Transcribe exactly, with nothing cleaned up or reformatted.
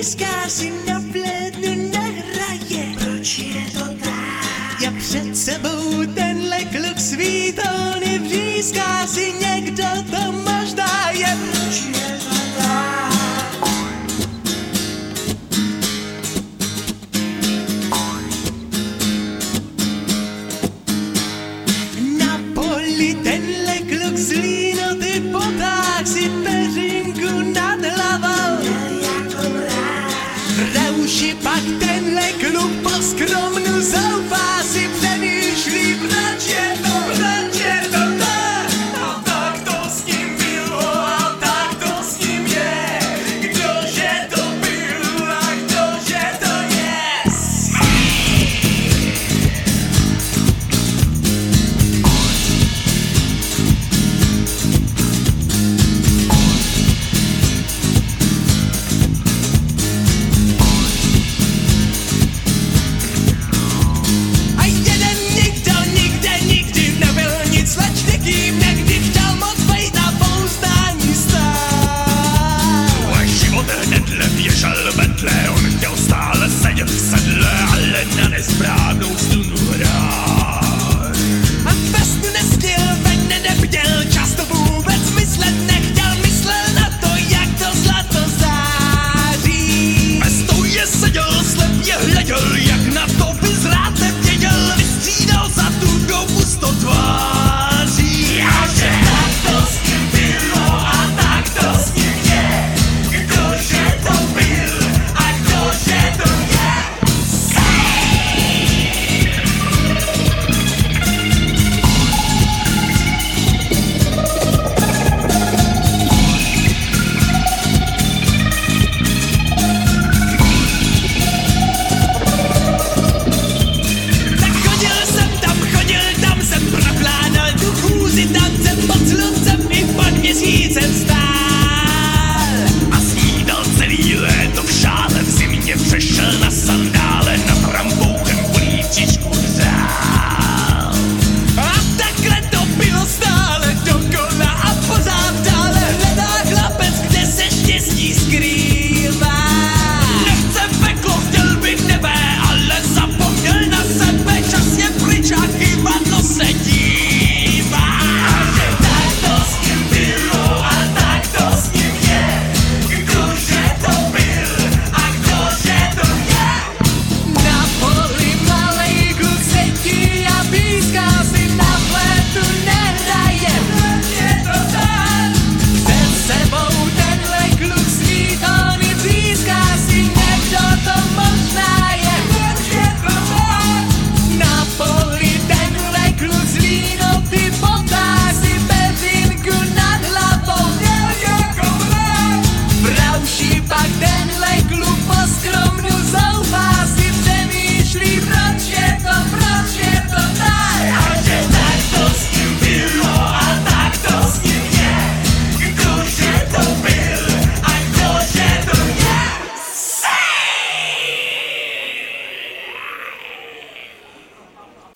blízká si na plédnu nehraje. Proč je to tak? Já před sebou tenhle kluk svý tóny vříská si někdo, to možná je. Proč je to tak? Na poli tenhle kluk z línoty potáh si peřinku nad hlavou. V rauši pak tenhle kluk po skromnu zoufá.